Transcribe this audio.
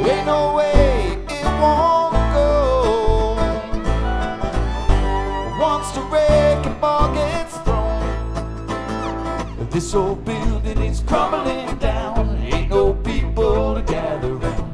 Ain't no way it won't go. Once the wrecking ball gets thrown, this old building is crumbling down.